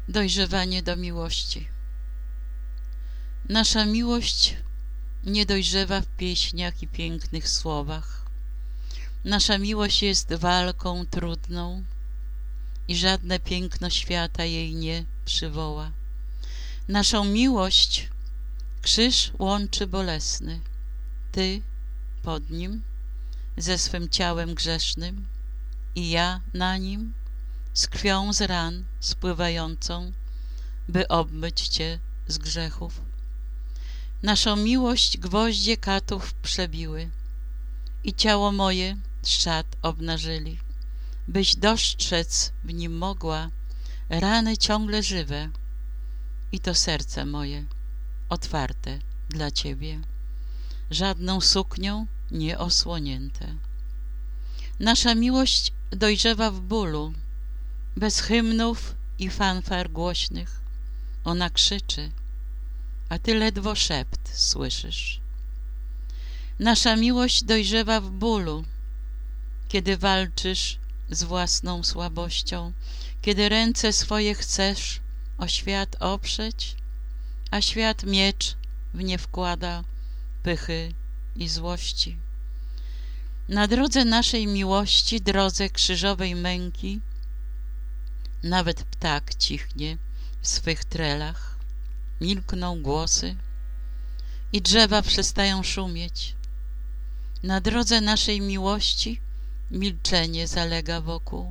Dojrzewanie do miłości. Nasza miłość nie dojrzewa w pieśniach i pięknych słowach. Nasza miłość jest walką trudną i żadne piękno świata jej nie przywoła. Naszą miłość krzyż łączy bolesny. Ty pod nim ze swym ciałem grzesznym i ja na nim z krwią z ran spływającą, by obmyć Cię z grzechów. Naszą miłość gwoździe katów przebiły i ciało moje szat obnażyli, byś dostrzec w nim mogła rany ciągle żywe i to serce moje otwarte dla Ciebie, żadną suknią nie osłonięte. Nasza miłość dojrzewa w bólu, bez hymnów i fanfar głośnych. Ona krzyczy, a Ty ledwo szept słyszysz. Nasza miłość dojrzewa w bólu, kiedy walczysz z własną słabością, kiedy ręce swoje chcesz o świat oprzeć, a świat miecz w nie wkłada pychy i złości. Na drodze naszej miłości, drodze krzyżowej męki, nawet ptak cichnie w swych trelach, milkną głosy i drzewa przestają szumieć. Na drodze naszej miłości milczenie zalega wokół.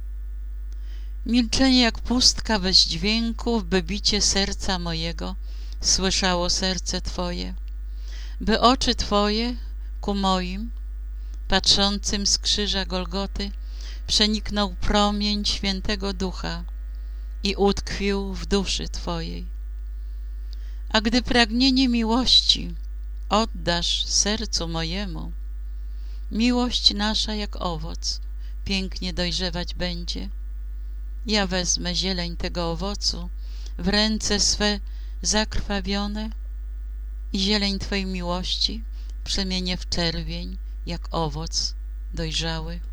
Milczenie jak pustka bez dźwięku, by bicie serca mojego słyszało serce Twoje, by oczy Twoje ku moim, patrzącym z krzyża Golgoty, przeniknął promień Świętego Ducha i utkwił w duszy Twojej. A gdy pragnienie miłości oddasz sercu mojemu, miłość nasza jak owoc pięknie dojrzewać będzie. Ja wezmę zieleń tego owocu w ręce swe zakrwawione i zieleń Twojej miłości przemienię w czerwień jak owoc dojrzały.